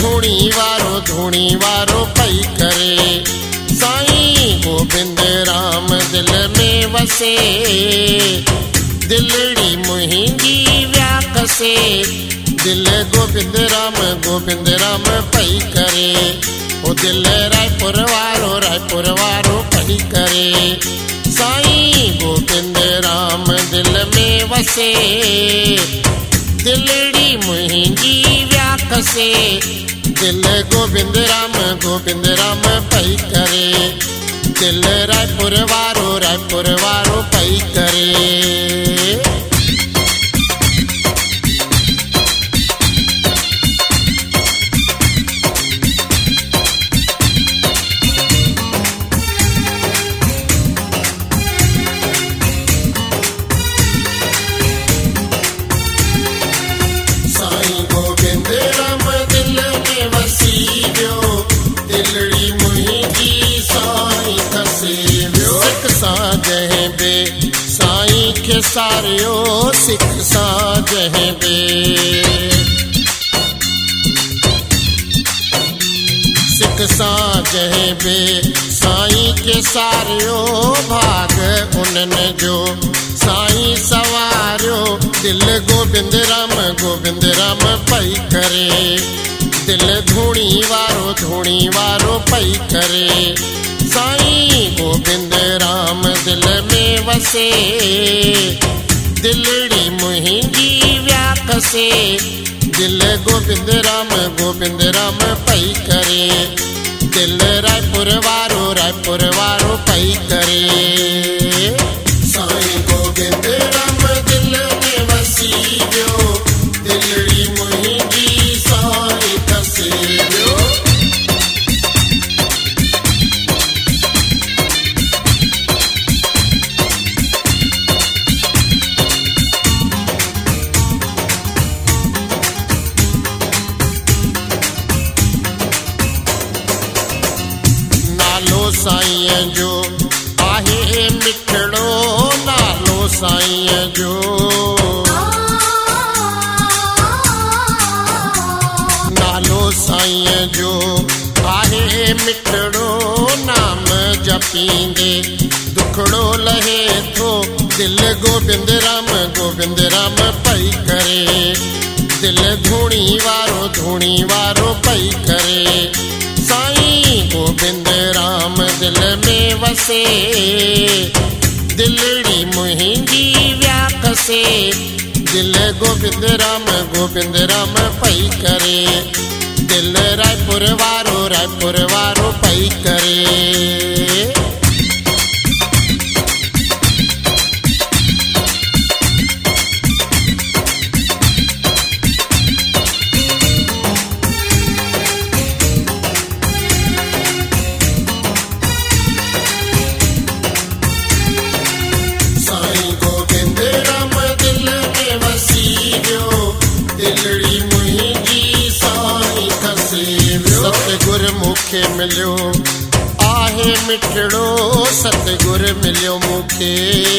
धूणी वारो पई करे। साईं गोबिंद राम दिल में वसे, दिलड़ी मुंहिंजी व्याकसे। दिल गोबिंद राम पई करे। ओ दिल रायपुर वारो पई करे। साईं गोबिंद राम दिल में वसे, दिलड़ी मुंहिंजी व्याकसे। दिल गोबिंद राम पई करे। दिल रायपुर वारो पई करे। सारियो सिख साजह बे, सिख साजह बे। साईं के सारियो भाग उन्हनि जो, साईं सवारियो। दिल गोबिंद राम पई करे। दिल धूणी वारो पई करे। साईं गोबिंद राम दिल में वसे, दिलड़ी मुंहिंजी व्याकसे। दिल गोबिंद राम पई करे। दिल रायपुर वारो पई करे। साईं गोबिंद राम दिल में वसी वियो, दिलड़ी मुंहिंजी साईं कसे वियो। साईं जो आहे मिठड़ो नालो, साईं जो नालो। साईं जो आहे मिठड़ो, नाम जपींदे दुखड़ो लहे थो। दिल गोबिंद राम पई करे। दिल धूणी वारो पई करे। साईं गोबिंद राम दिल में वसे, दिलड़ी मुंहिंजी व्याकसे। दिल गोबिंद राम पई करे। दिल रायपुर वारो पई करे। सतगुर मूंखे मिलियो आहे मिठड़ो, सतगुर मिलियो मूंखे।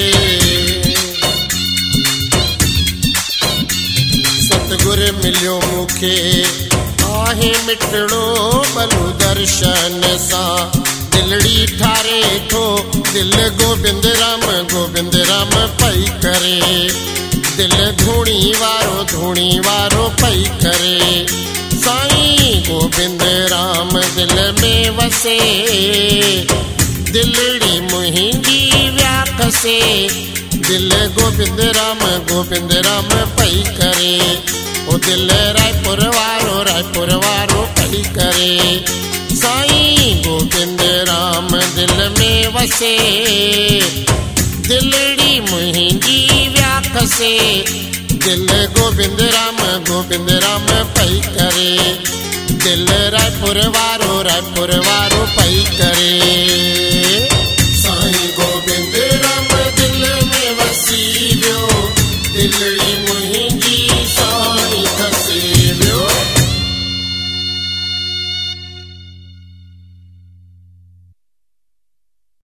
सतगुर मिलियो मूंखे आहे मिठड़ो, भलू दर्शन सां दिलड़ी ठारे थो। दिल गोबिंद राम पई करे। दिल धूणी वारो पई करे। साईं गोबिंद राम दिल में वसे, दिलड़ी मुंहिंजी व्याकसे। दिल गोबिंद राम पई करे। ओ दिल रायपुर वारो पई करे। साईं गोबिंद राम दिल में वसे, दिलड़ी मुंहिंजी व्याकसे। दिल गोबिंद राम पई करे। दिल रायपुर वारो पई करे। साईं गोबिंद राम दिल में वसी वियो, दिलड़ी